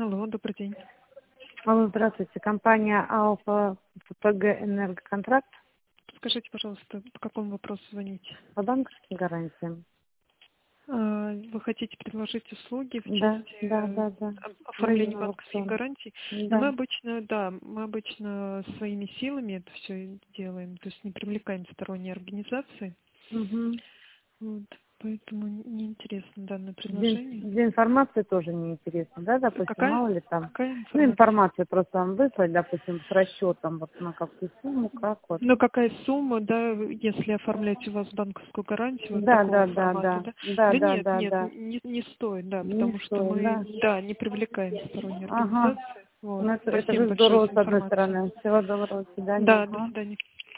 Алло, добрый день. Алло, здравствуйте. Компания АО ППГ «Энергоконтракт». Скажите, пожалуйста, по какому вопросу звоните? По банковским гарантиям. Вы хотите предложить услуги в Да, части да. оформления Выездного банковских аукциона. гарантий? Но Да. мы обычно своими силами это все делаем, то есть не привлекаем сторонние организации. Угу. Вот, поэтому неинтересно данное Для предложение. информации тоже неинтересно, да, допустим, Какая? мало ли там. Какая Ну, информация? информацию просто вам выслать, допустим, с расчетом вот на какую сумму, как вот. Ну, какая сумма, да, если оформлять у вас банковскую гарантию вот Да, такого да, да, формата, да. да? Да, Да да, нет, да, нет, да. не стоит, да, Не потому что стоит, мы, да. да, не привлекаем сторонние Ага. организации. Вот. Ну, это Спасибо же большое здорово, за с одной информацию. стороны. Всего доброго, до свидания. Да, до Ага. свидания.